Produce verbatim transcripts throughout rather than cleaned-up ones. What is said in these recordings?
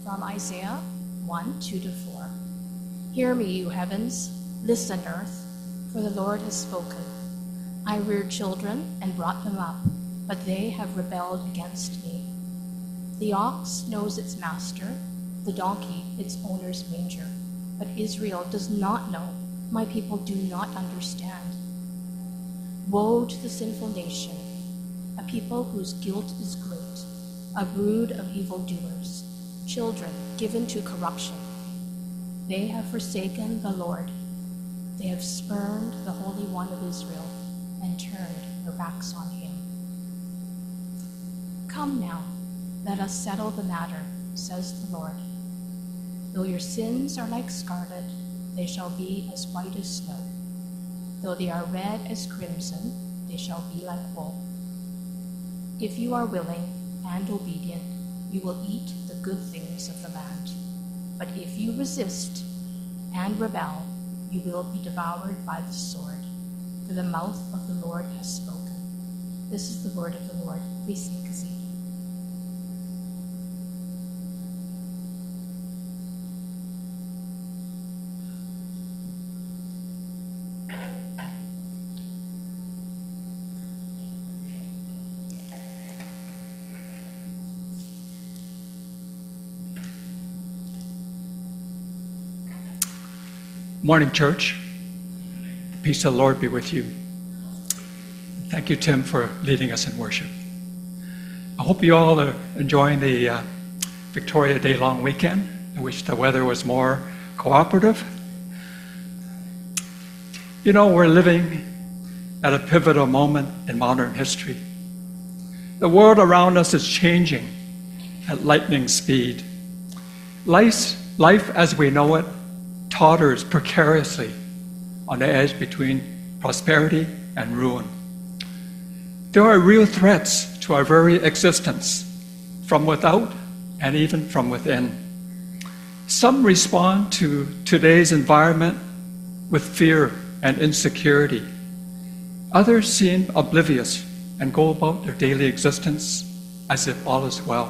From Isaiah one, two to four. Hear me, you heavens, listen, earth, for the Lord has spoken. I reared children and brought them up, but they have rebelled against me. The ox knows its master, the donkey its owner's manger, but Israel does not know, my people do not understand. Woe to the sinful nation, a people whose guilt is great, a brood of evildoers, children given to corruption. They have forsaken the Lord. They have spurned the Holy One of Israel and turned their backs on him. Come now, let us settle the matter, says the Lord. Though your sins are like scarlet, they shall be as white as snow. Though they are red as crimson, they shall be like wool. If you are willing and obedient, you will eat the good things of the land. But if you resist and rebel, you will be devoured by the sword, for the mouth of the Lord has spoken. This is the word of the Lord. Please take a seat. Morning, church. The peace of the Lord be with you. Thank you, Tim, for leading us in worship. I hope you all are enjoying the uh, Victoria Day long weekend. I wish the weather was more cooperative. You know, we're living at a pivotal moment in modern history. The world around us is changing at lightning speed. Life, life as we know it totters precariously on the edge between prosperity and ruin. There are real threats to our very existence, from without and even from within. Some respond to today's environment with fear and insecurity. Others seem oblivious and go about their daily existence as if all is well.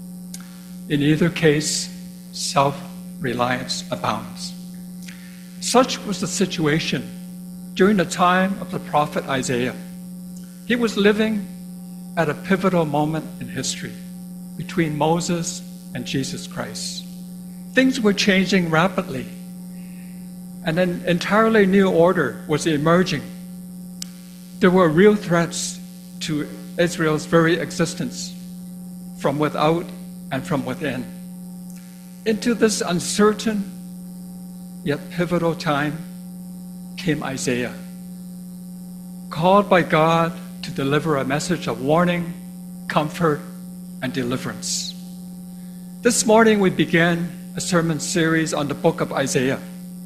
In either case, self-reliance abounds. Such was the situation during the time of the prophet Isaiah. He was living at a pivotal moment in history between Moses and Jesus Christ. Things were changing rapidly, and an entirely new order was emerging. There were real threats to Israel's very existence from without and from within. Into this uncertain yet pivotal time came Isaiah, called by God to deliver a message of warning, comfort, and deliverance. This morning we begin a sermon series on the book of Isaiah.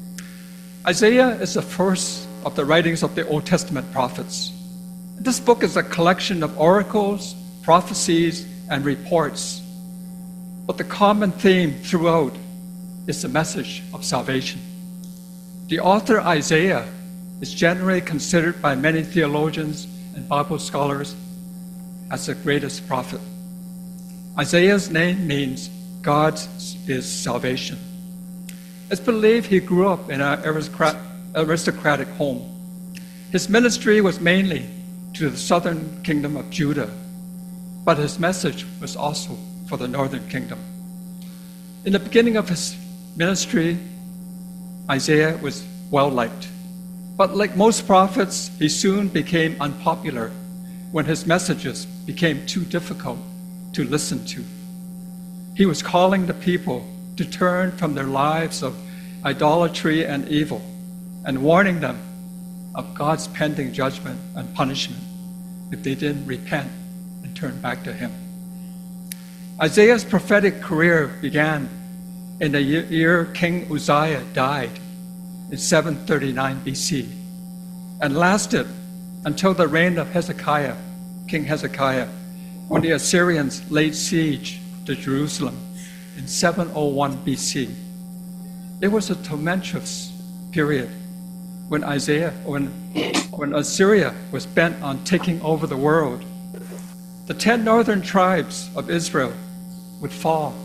Isaiah is the first of the writings of the Old Testament prophets. This book is a collection of oracles, prophecies, and reports. But the common theme throughout is the message of salvation. The author Isaiah is generally considered by many theologians and Bible scholars as the greatest prophet. Isaiah's name means God is salvation. It's believed he grew up in an aristocratic home. His ministry was mainly to the southern kingdom of Judah, but his message was also for the northern kingdom. In the beginning of his ministry, Isaiah was well-liked. But like most prophets, he soon became unpopular when his messages became too difficult to listen to. He was calling the people to turn from their lives of idolatry and evil and warning them of God's pending judgment and punishment if they didn't repent and turn back to him. Isaiah's prophetic career began in the year King Uzziah died in seven thirty-nine B C and lasted until the reign of Hezekiah, King Hezekiah, when the Assyrians laid siege to Jerusalem in seven oh one B C. It was a tumultuous period when Isaiah, when, when Assyria was bent on taking over the world. The ten northern tribes of Israel would fall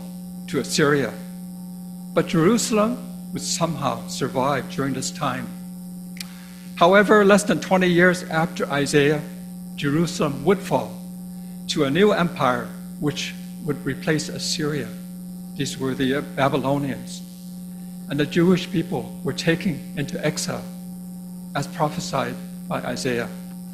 to Assyria. But Jerusalem would somehow survive during this time. However, less than twenty years after Isaiah, Jerusalem would fall to a new empire which would replace Assyria. These were the Babylonians. And the Jewish people were taken into exile, as prophesied by Isaiah.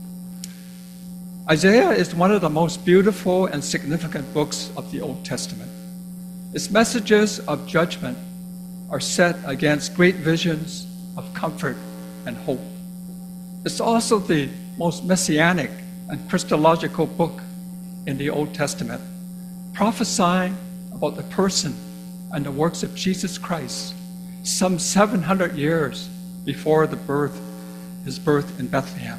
Isaiah is one of the most beautiful and significant books of the Old Testament. Its messages of judgment are set against great visions of comfort and hope. It's also the most messianic and Christological book in the Old Testament, prophesying about the person and the works of Jesus Christ some seven hundred years before the birth, his birth in Bethlehem.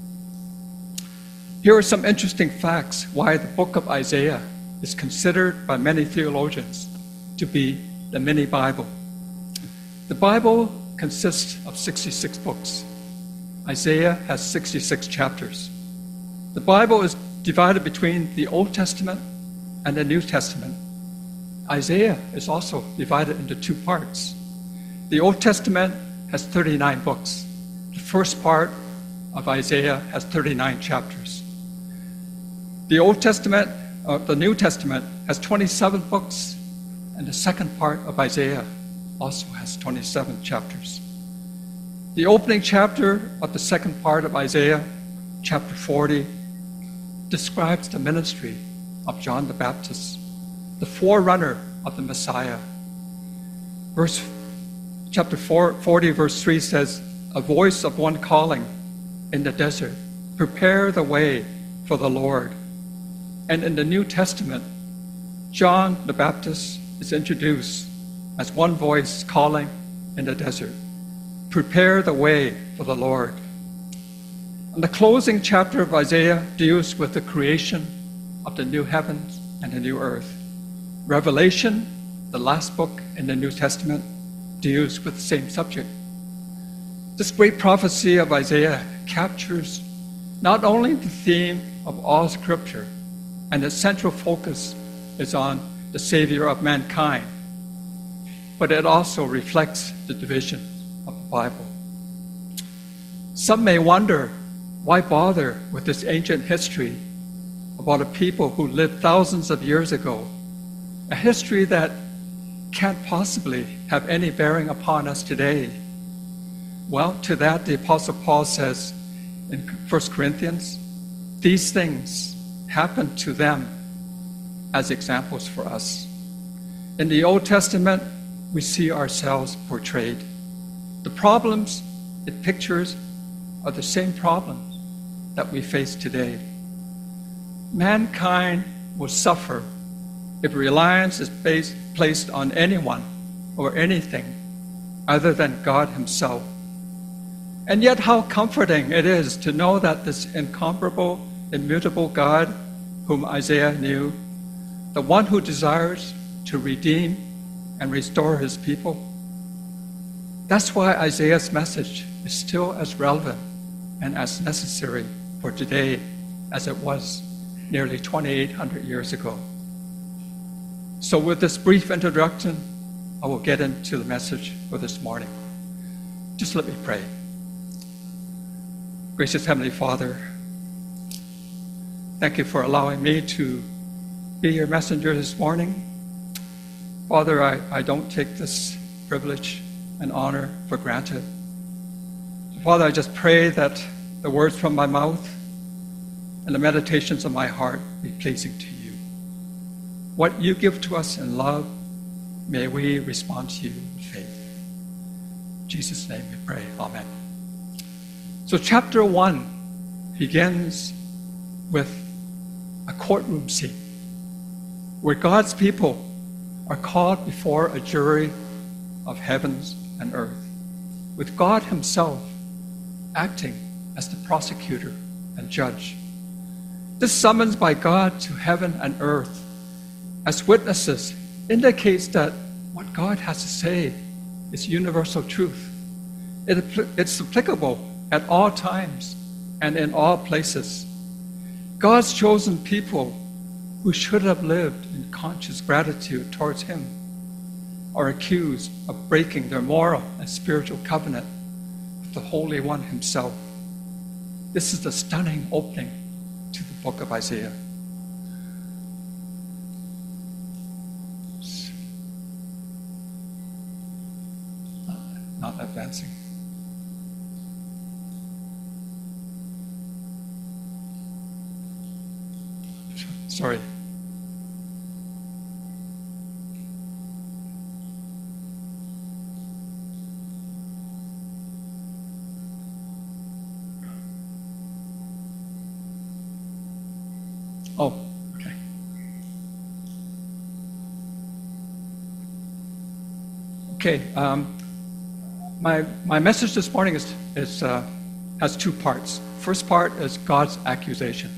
Here are some interesting facts why the book of Isaiah is considered by many theologians to be the mini Bible. The Bible consists of sixty-six books. Isaiah has sixty-six chapters. The Bible is divided between the Old Testament and the New Testament. Isaiah is also divided into two parts. The Old Testament has thirty-nine books. The first part of Isaiah has thirty-nine chapters. The Old Testament, uh, the New Testament has twenty-seven books, and the second part of Isaiah also has twenty-seven chapters. The opening chapter of the second part of Isaiah, chapter forty, describes the ministry of John the Baptist, the forerunner of the Messiah. Verse, chapter four, forty, verse three says, "A voice of one calling in the desert, prepare the way for the Lord." And in the New Testament, John the Baptist is introduced as one voice calling in the desert, "Prepare the way for the Lord." And the closing chapter of Isaiah deals with the creation of the new heavens and the new earth. Revelation, the last book in the New Testament, deals with the same subject. This great prophecy of Isaiah captures not only the theme of all Scripture, and its central focus is on the Savior of mankind, but it also reflects the division of the Bible. Some may wonder, why bother with this ancient history about a people who lived thousands of years ago, a history that can't possibly have any bearing upon us today? Well, to that the Apostle Paul says in First Corinthians, these things happened to them as examples for us. In the Old Testament, we see ourselves portrayed. The problems it pictures are the same problems that we face today. Mankind will suffer if reliance is based, placed on anyone or anything other than God himself. And yet how comforting it is to know that this incomparable, immutable God whom Isaiah knew, the one who desires to redeem and restore his people. That's why Isaiah's message is still as relevant and as necessary for today as it was nearly twenty-eight hundred years ago. So with this brief introduction, I will get into the message for this morning. Just let me pray. Gracious Heavenly Father, thank you for allowing me to be your messenger this morning. Father, I, I don't take this privilege and honor for granted. Father, I just pray that the words from my mouth and the meditations of my heart be pleasing to you. What you give to us in love, may we respond to you in faith. In Jesus' name we pray. Amen. So chapter one begins with a courtroom scene where God's people are called before a jury of heavens and earth, with God himself acting as the prosecutor and judge. This summons by God to heaven and earth as witnesses indicates that what God has to say is universal truth. It, it's applicable at all times and in all places. God's chosen people who should have lived in conscious gratitude towards him are accused of breaking their moral and spiritual covenant with the Holy One himself. This is the stunning opening to the book of Isaiah. Not advancing. Sorry. Oh, okay. Okay. Um, my my message this morning is is uh, has two parts. First part is God's accusation.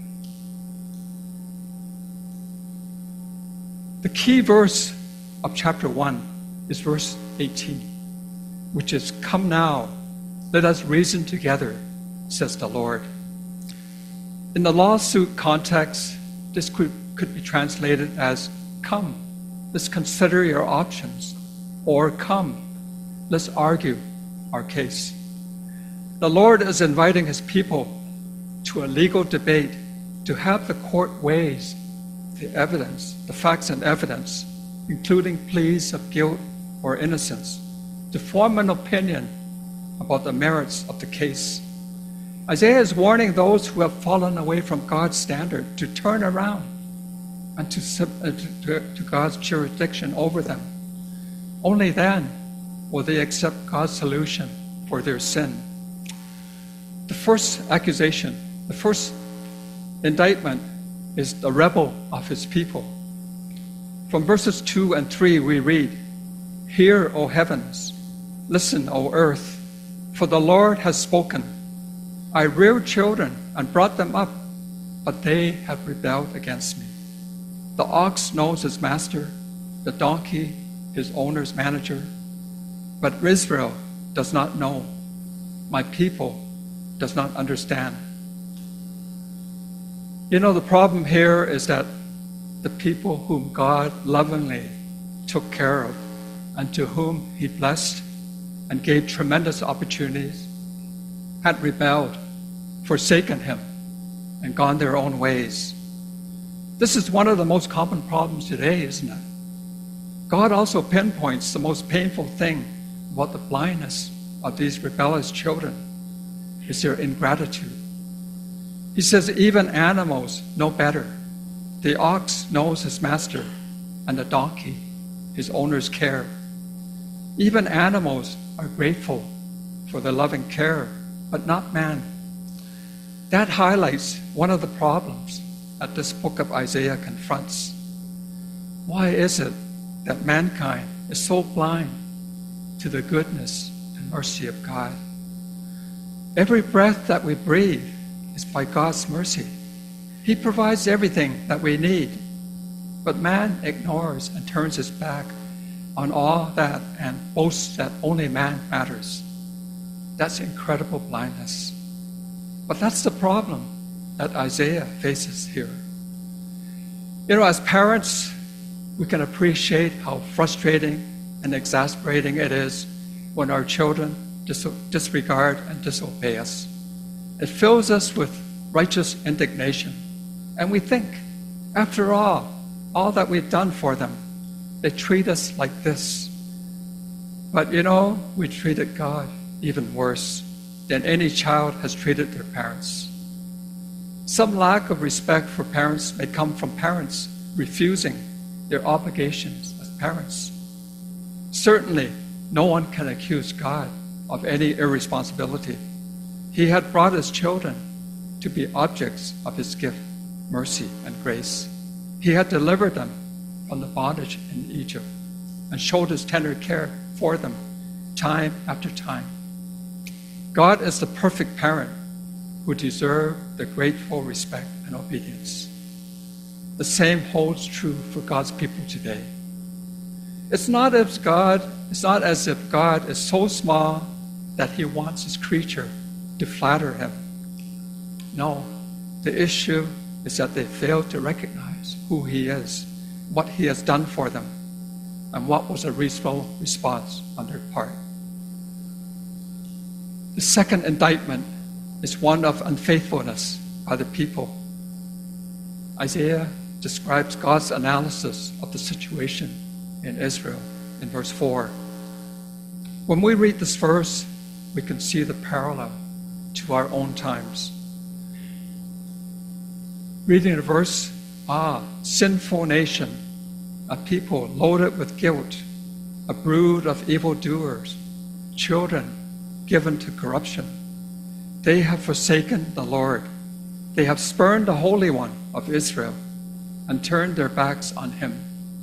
The key verse of chapter one is verse eighteen, which is, "Come now, let us reason together, says the Lord." In the lawsuit context, this could, could be translated as, "Come, let's consider your options," or "Come, let's argue our case." The Lord is inviting his people to a legal debate, to have the court weighs the evidence, the facts and evidence, including pleas of guilt or innocence, to form an opinion about the merits of the case. Isaiah is warning those who have fallen away from God's standard to turn around and to, uh, to, to God's jurisdiction over them. Only then will they accept God's solution for their sin. The first accusation, the first indictment is the rebel of his people. From verses two and three we read, "Hear, O heavens, listen, O earth, for the Lord has spoken. I reared children and brought them up, but they have rebelled against me. The ox knows his master, the donkey his owner's manager, but Israel does not know. My people does not understand." You know, the problem here is that the people whom God lovingly took care of and to whom he blessed and gave tremendous opportunities had rebelled, forsaken him, and gone their own ways. This is one of the most common problems today, isn't it? God also pinpoints the most painful thing about the blindness of these rebellious children is their ingratitude. He says even animals know better. The ox knows his master, and the donkey his owner's care. Even animals are grateful for the loving care, but not man. That highlights one of the problems that this book of Isaiah confronts. Why is it that mankind is so blind to the goodness and mercy of God? Every breath that we breathe is by God's mercy. He provides everything that we need, but man ignores and turns his back on all that and boasts that only man matters. That's incredible blindness. But that's the problem that Isaiah faces here. You know, as parents, we can appreciate how frustrating and exasperating it is when our children dis- disregard and disobey us. It fills us with righteous indignation. And we think, after all, all that we've done for them, they treat us like this. But you know, we treated God even worse than any child has treated their parents. Some lack of respect for parents may come from parents refusing their obligations as parents. Certainly, no one can accuse God of any irresponsibility. He had brought his children to be objects of his gift, mercy, and grace. He had delivered them from the bondage in Egypt and showed his tender care for them time after time. God is the perfect parent who deserves the grateful respect and obedience. The same holds true for God's people today. It's not as God, it's not as if God is so small that he wants his creature to flatter him. No, the issue is that they fail to recognize who he is, what he has done for them. and what was a reasonable response on their part. The second indictment is one of unfaithfulness by the people. Isaiah describes God's analysis of the situation in Israel in verse four. When we read this verse, we can see the parallel to our own times. Reading the verse, ah, sinful nation, a people loaded with guilt, a brood of evildoers, children given to corruption. They have forsaken the Lord. They have spurned the Holy One of Israel and turned their backs on him.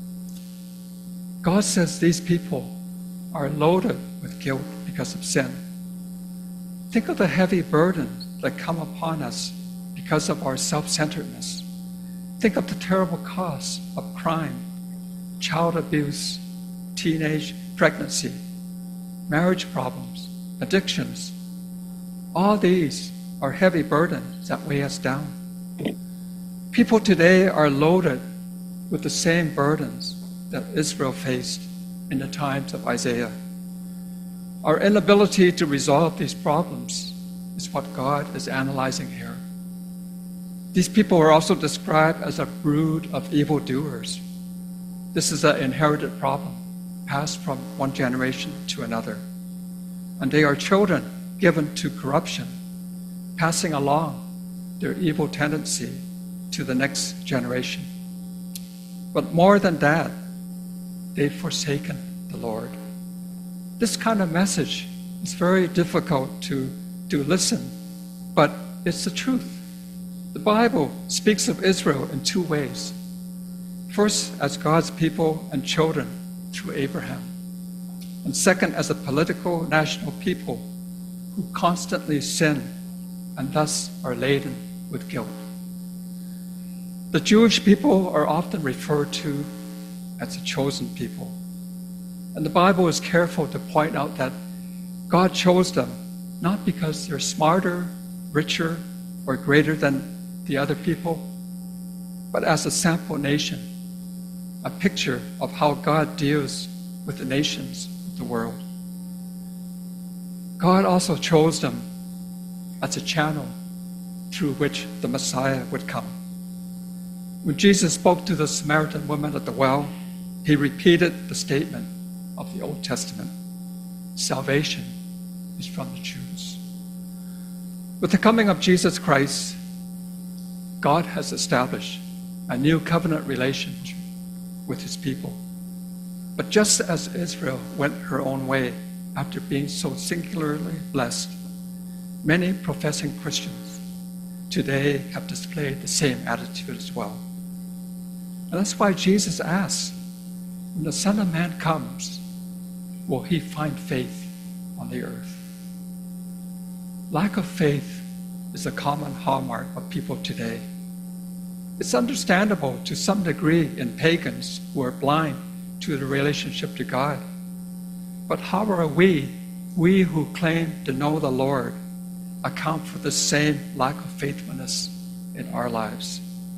God says these people are loaded with guilt because of sin. Think of the heavy burdens that come upon us because of our self-centeredness. Think of the terrible costs of crime, child abuse, teenage pregnancy, marriage problems, addictions. All these are heavy burdens that weigh us down. People today are loaded with the same burdens that Israel faced in the times of Isaiah. Our inability to resolve these problems is what God is analyzing here. These people are also described as a brood of evildoers. This is an inherited problem, passed from one generation to another. And they are children given to corruption, passing along their evil tendency to the next generation. But more than that, they've forsaken the Lord. This kind of message is very difficult to, to listen, but it's the truth. The Bible speaks of Israel in two ways. First, as God's people and children through Abraham. And second, as a political national people who constantly sin and thus are laden with guilt. The Jewish people are often referred to as a chosen people. And the Bible is careful to point out that God chose them not because they're smarter, richer, or greater than the other people, but as a sample nation, a picture of how God deals with the nations of the world. God also chose them as a channel through which the Messiah would come. When Jesus spoke to the Samaritan woman at the well, he repeated the statement of the Old Testament: salvation is from the Jews. With the coming of Jesus Christ, God has established a new covenant relationship with his people. But just as Israel went her own way after being so singularly blessed, many professing Christians today have displayed the same attitude as well. And that's why Jesus asks, when the Son of Man comes, will he find faith on the earth? Lack of faith is a common hallmark of people today. It's understandable to some degree in pagans who are blind to the relationship to God. But how are we, we who claim to know the Lord, account for the same lack of faithfulness in our lives?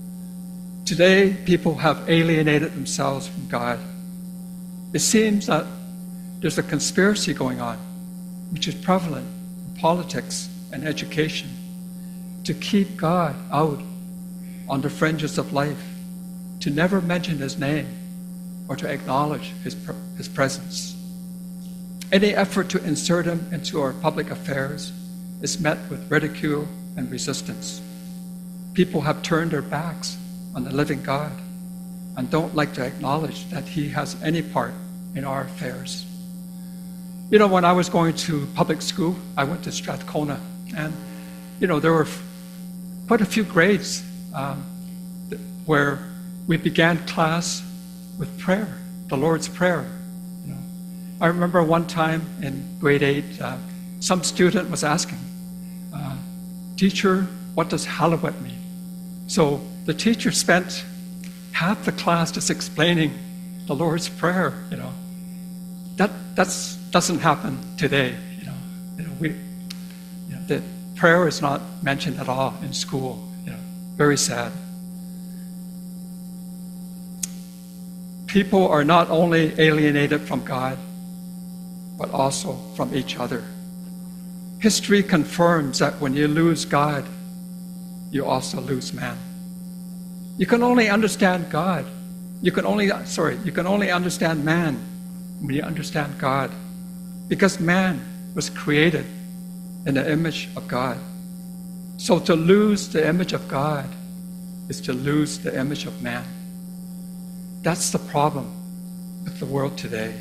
Today, people have alienated themselves from God. It seems that there's a conspiracy going on, which is prevalent in politics and education, to keep God out on the fringes of life, to never mention his name or to acknowledge his, his presence. Any effort to insert him into our public affairs is met with ridicule and resistance. People have turned their backs on the living God and don't like to acknowledge that he has any part in our affairs. You know, when I was going to public school, I went to Strathcona, and, you know, there were quite a few grades um, where we began class with prayer, the Lord's Prayer. You know, I remember one time in grade eight, uh, some student was asking, uh, teacher, what does Hallowed mean? So the teacher spent half the class just explaining the Lord's Prayer. You know, that that's doesn't happen today. You know, you know we, you know, the prayer is not mentioned at all in school. You know, very sad. people are not only alienated from God, but also from each other. History confirms that when you lose God, you also lose man. You can only understand God. You can only, sorry, you can only understand man when you understand God. Because man was created in the image of God. So to lose the image of God is to lose the image of man. That's the problem with the world today.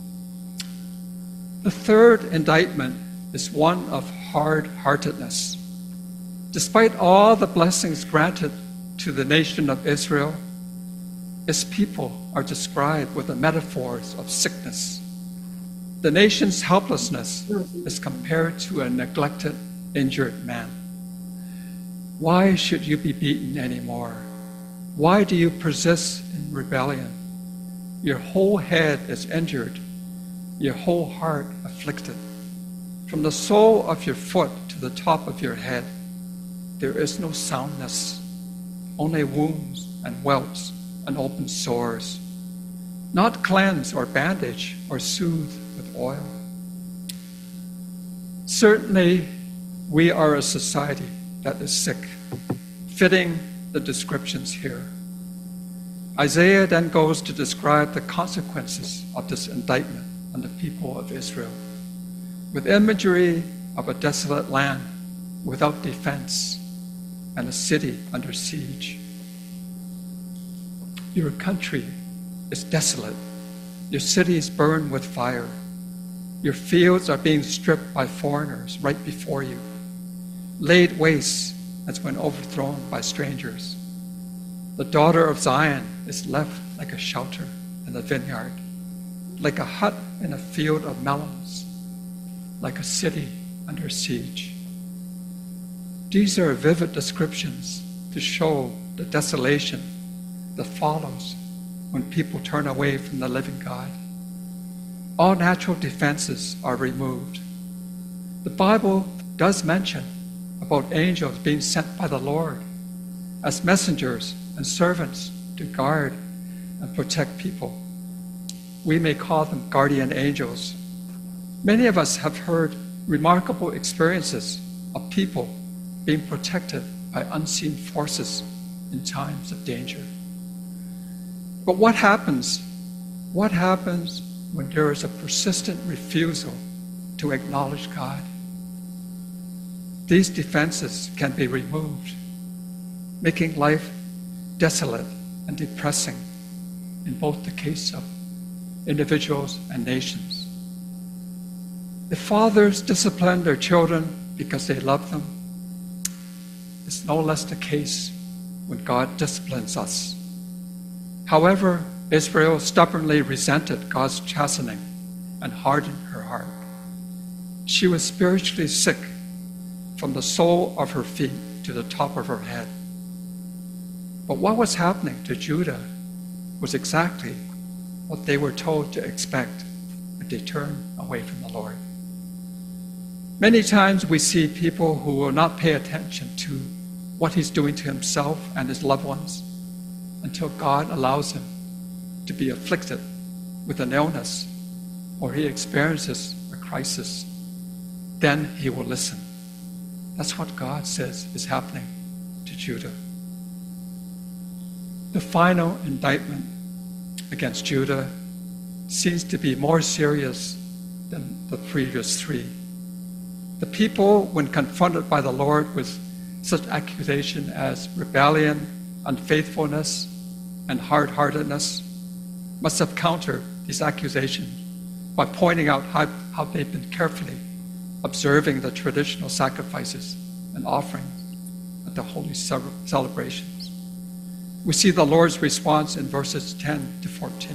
The third indictment is one of hard-heartedness. Despite all the blessings granted to the nation of Israel, its people are described with the metaphors of sickness. The nation's helplessness is compared to a neglected, injured man. Why should you be beaten anymore? Why do you persist in rebellion? Your whole head is injured, your whole heart afflicted. From the sole of your foot to the top of your head, there is no soundness, only wounds and welts and open sores, not cleansed or bandaged or soothed with oil. Certainly, we are a society that is sick, fitting the descriptions here. Isaiah then goes to describe the consequences of this indictment on the people of Israel, with imagery of a desolate land without defense and a city under siege. Your country is desolate. Your cities burn with fire. Your fields are being stripped by foreigners right before you, laid waste as when overthrown by strangers. The daughter of Zion is left like a shelter in the vineyard, like a hut in a field of melons, like a city under siege. These are vivid descriptions to show the desolation that follows when people turn away from the living God. All natural defenses are removed. The Bible does mention about angels being sent by the Lord as messengers and servants to guard and protect people. We may call them guardian angels. Many of us have heard remarkable experiences of people being protected by unseen forces in times of danger. But what happens? What happens when there is a persistent refusal to acknowledge God? These defenses can be removed, making life desolate and depressing in both the case of individuals and nations. If fathers discipline their children because they love them, it's no less the case when God disciplines us. However, Israel stubbornly resented God's chastening and hardened her heart. She was spiritually sick from the sole of her feet to the top of her head. But what was happening to Judah was exactly what they were told to expect when they turned away from the Lord. Many times we see people who will not pay attention to what he's doing to himself and his loved ones until God allows him to be afflicted with an illness or he experiences a crisis. Then he will listen. That's what God says is happening to Judah. The final indictment against Judah seems to be more serious than the previous three. The people, when confronted by the Lord with such accusation as rebellion, unfaithfulness, and hard-heartedness, must have countered these accusations by pointing out how, how they've been carefully observing the traditional sacrifices and offerings at the holy celebrations. We see the Lord's response in verses ten to fourteen.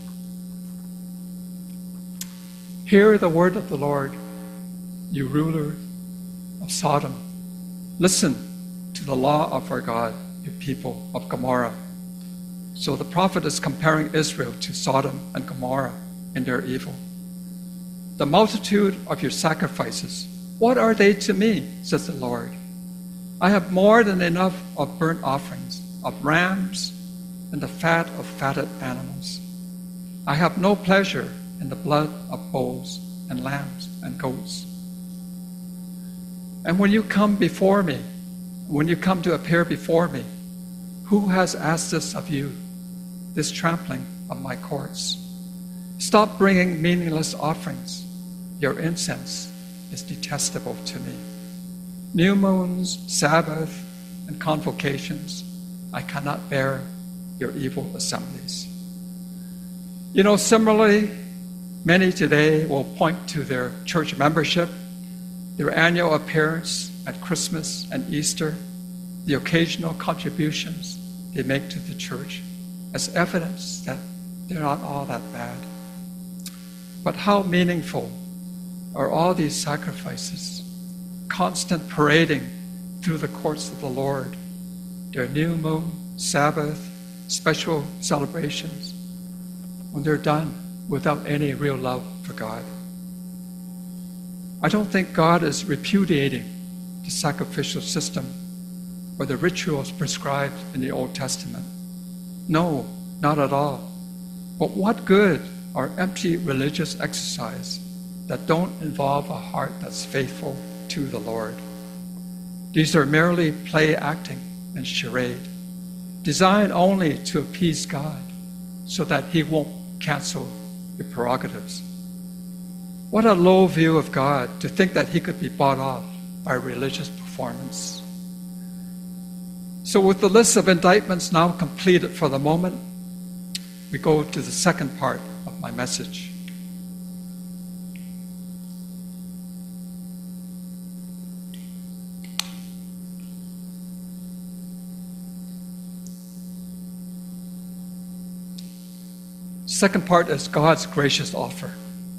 Hear the word of the Lord, you ruler of Sodom. Listen to the law of our God, you people of Gomorrah. So the prophet is comparing Israel to Sodom and Gomorrah in their evil. The multitude of your sacrifices, what are they to me, says the Lord? I have more than enough of burnt offerings, of rams, and the fat of fatted animals. I have no pleasure in the blood of bulls and lambs and goats. And when you come before me, when you come to appear before me, who has asked this of you, this trampling of my courts? Stop bringing meaningless offerings. Your incense is detestable to me. New moons, Sabbath, and convocations, I cannot bear your evil assemblies. You know, similarly, many today will point to their church membership, their annual appearance at Christmas and Easter, the occasional contributions they make to the church as evidence that they're not all that bad. But how meaningful are all these sacrifices, constant parading through the courts of the Lord, their new moon, Sabbath, special celebrations, when they're done without any real love for God? I don't think God is repudiating the sacrificial system or the rituals prescribed in the Old Testament. No, not at all. But what good are empty religious exercise that don't involve a heart that's faithful to the Lord? These are merely play acting and charade, designed only to appease God so that he won't cancel your prerogatives. What a low view of God to think that he could be bought off by religious performance. So with the list of indictments now completed for the moment, we go to the second part of my message. Second part is God's gracious offer.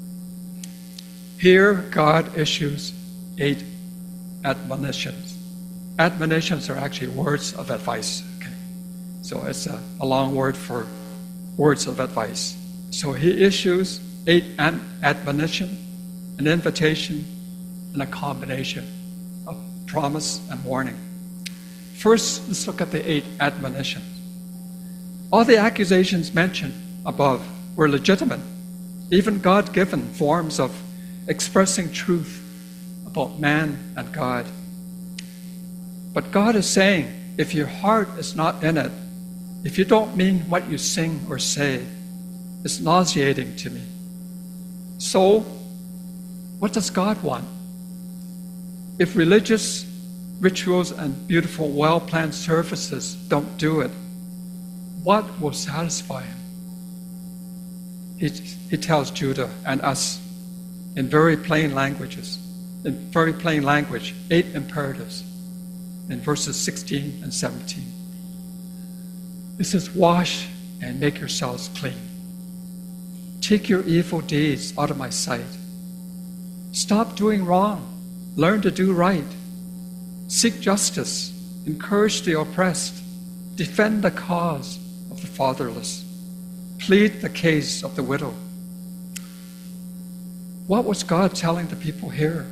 Here, God issues eight admonitions. Admonitions are actually words of advice. Okay? So it's a, a long word for words of advice. So he issues eight an admonition, an invitation, and a combination of promise and warning. First, let's look at the eight admonitions. All the accusations mentioned above were legitimate, even God-given forms of expressing truth about man and God. But God is saying, if your heart is not in it, if you don't mean what you sing or say, it's nauseating to me. So, what does God want? If religious rituals and beautiful, well-planned services don't do it, what will satisfy him? He, he tells Judah and us in very plain languages, in very plain language, eight imperatives in verses sixteen and seventeen. It says, wash and make yourselves clean. Take your evil deeds out of my sight. Stop doing wrong. Learn to do right. Seek justice. Encourage the oppressed. Defend the cause of the fatherless. Plead the case of the widow. What was God telling the people here?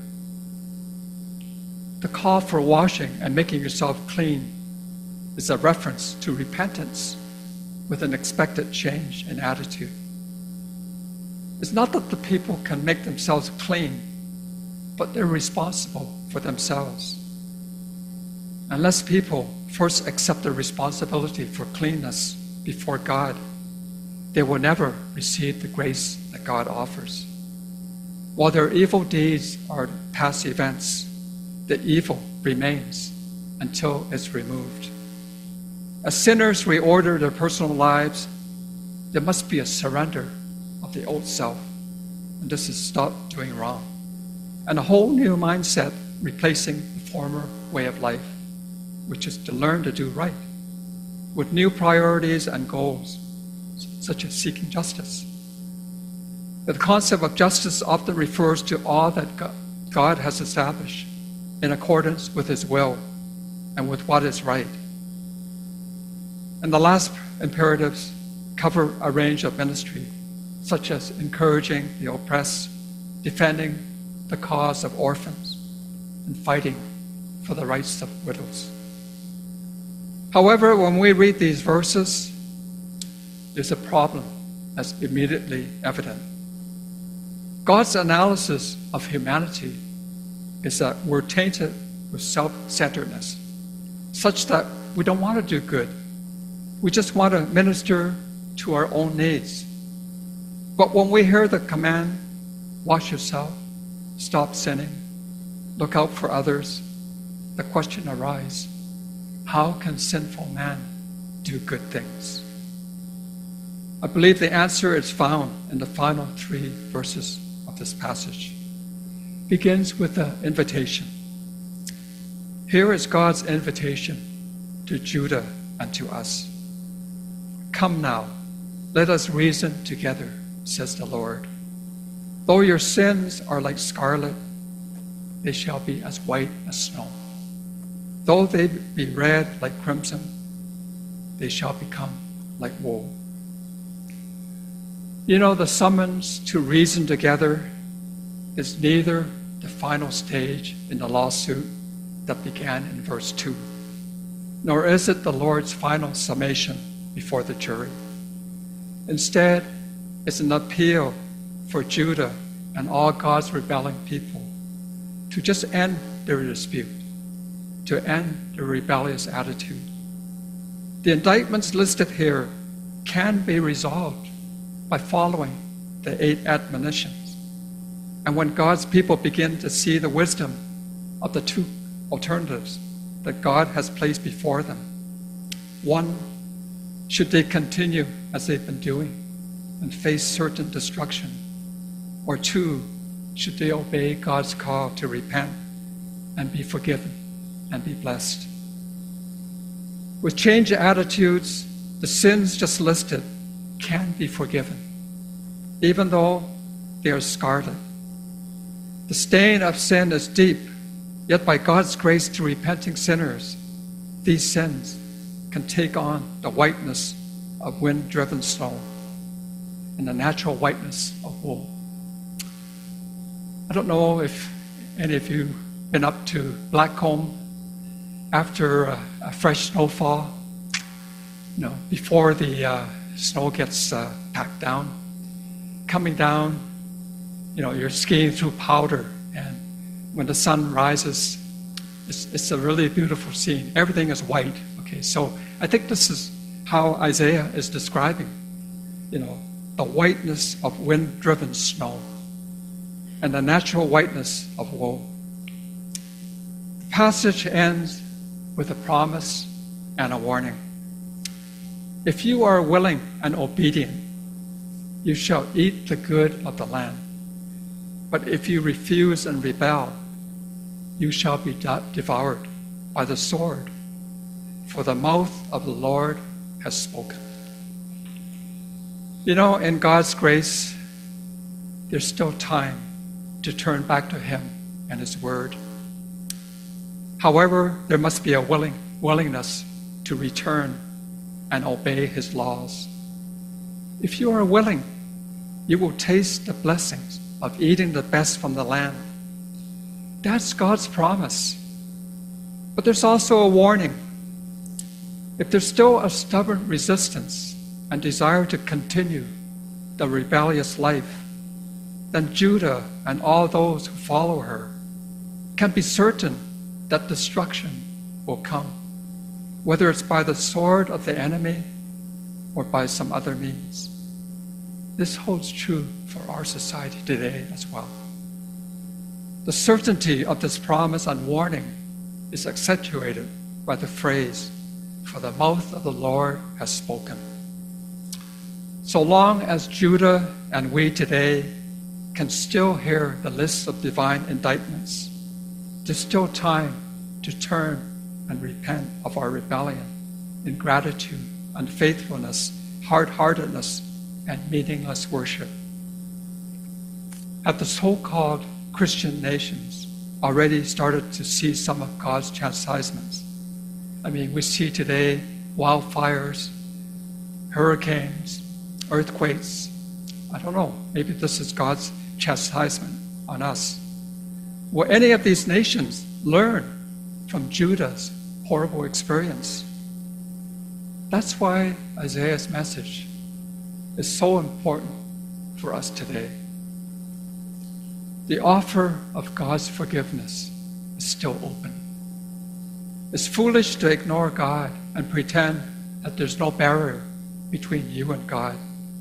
The call for washing and making yourself clean is a reference to repentance with an expected change in attitude. It's not that the people can make themselves clean, but they're responsible for themselves. Unless people first accept their responsibility for cleanness before God, they will never receive the grace that God offers. While their evil deeds are past events, the evil remains until it's removed. As sinners reorder their personal lives, there must be a surrender of the old self, and this is stop doing wrong, and a whole new mindset replacing the former way of life, which is to learn to do right, with new priorities and goals, such as seeking justice. The concept of justice often refers to all that God has established in accordance with his will and with what is right. And the last imperatives cover a range of ministry, such as encouraging the oppressed, defending the cause of orphans, and fighting for the rights of widows. However, when we read these verses, there's a problem. as immediately evident. God's analysis of humanity is that we're tainted with self-centeredness, such that we don't want to do good. We just want to minister to our own needs. But when we hear the command, wash yourself, stop sinning, look out for others, the question arises, how can sinful man do good things? I believe the answer is found in the final three verses of this passage. It begins with the invitation. Here is God's invitation to Judah and to us. Come now, let us reason together, says the Lord. Though your sins are like scarlet, they shall be as white as snow. Though they be red like crimson, they shall become like wool. You know, the summons to reason together is neither the final stage in the lawsuit that began in verse two, nor is it the Lord's final summation before the jury. Instead, it's an appeal for Judah and all God's rebelling people to just end their dispute, to end their rebellious attitude. The indictments listed here can be resolved by following the eight admonitions. And when God's people begin to see the wisdom of the two alternatives that God has placed before them, one, should they continue as they've been doing and face certain destruction? Or two, should they obey God's call to repent and be forgiven and be blessed? With changed attitudes, the sins just listed can be forgiven, even though they are scarlet. The stain of sin is deep, yet by God's grace to repenting sinners, these sins can take on the whiteness of wind-driven snow and the natural whiteness of wool. I don't know if any of you have been up to Blackcomb after a, a fresh snowfall, you know, before the uh, snow gets uh, packed down. Coming down, you know, you're skiing through powder, and when the sun rises, it's, it's a really beautiful scene. Everything is white. Okay, so I think this is how Isaiah is describing, you know, the whiteness of wind-driven snow and the natural whiteness of wool. The passage ends with a promise and a warning. If you are willing and obedient, you shall eat the good of the land. But if you refuse and rebel, you shall be devoured by the sword, for the mouth of the Lord has spoken. You know, in God's grace, there's still time to turn back to Him and His Word. However, there must be a willing willingness to return and obey His laws. If you are willing, you will taste the blessings of eating the best from the land. That's God's promise. But there's also a warning. If there's still a stubborn resistance and desire to continue the rebellious life, then Judah and all those who follow her can be certain that destruction will come, whether it's by the sword of the enemy or by some other means. This holds true for our society today as well. The certainty of this promise and warning is accentuated by the phrase, "For the mouth of the Lord has spoken." So long as Judah and we today can still hear the list of divine indictments, there's still time to turn and repent of our rebellion, ingratitude, unfaithfulness, hard-heartedness, and meaningless worship. Have the so-called Christian nations already started to see some of God's chastisements? I mean, we see today wildfires, hurricanes, earthquakes. I don't know, maybe this is God's chastisement on us. Will any of these nations learn from Judah's horrible experience? That's why Isaiah's message is so important for us today. The offer of God's forgiveness is still open. It's foolish to ignore God and pretend that there's no barrier between you and God.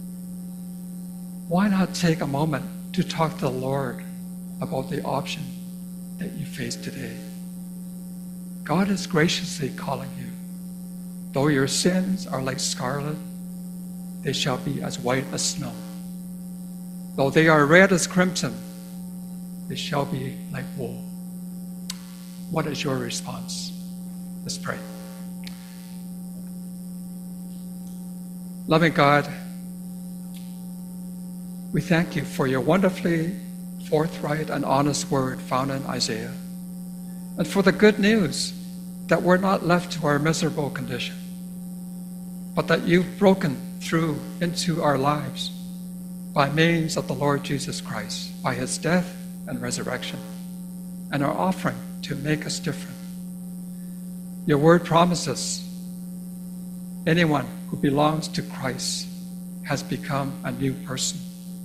Why not take a moment to talk to the Lord about the option that you face today? God is graciously calling you. Though your sins are like scarlet, they shall be as white as snow. Though they are red as crimson, they shall be like wool. What is your response? Let's pray. Loving God, we thank you for your wonderfully forthright and honest word found in Isaiah, and for the good news that we're not left to our miserable condition, but that you've broken through into our lives by means of the Lord Jesus Christ, by his death and resurrection, and are offering to make us different. Your word promises anyone who belongs to Christ has become a new person.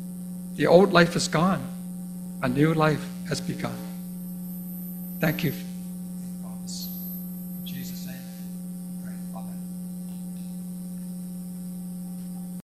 The old life is gone. A new life has begun. Thank you